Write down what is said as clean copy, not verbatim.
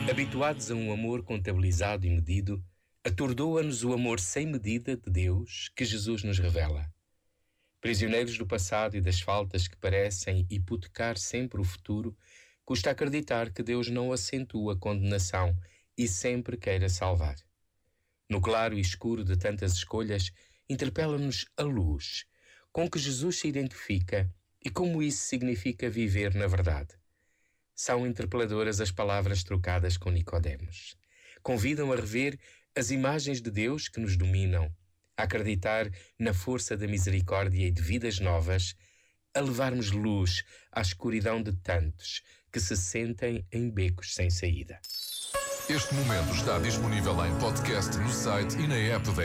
Habituados a um amor contabilizado e medido, atordoa-nos o amor sem medida de Deus que Jesus nos revela. Prisioneiros do passado e das faltas que parecem hipotecar sempre o futuro, custa acreditar que Deus não acentua a condenação e sempre queira salvar. No claro e escuro de tantas escolhas, interpela-nos a luz, com que Jesus se identifica e como isso significa viver na verdade. São interpeladoras as palavras trocadas com Nicodemos. Convidam a rever as imagens de Deus que nos dominam, a acreditar na força da misericórdia e de vidas novas, a levarmos luz à escuridão de tantos que se sentem em becos sem saída. Este momento está disponível em podcast no site e na app da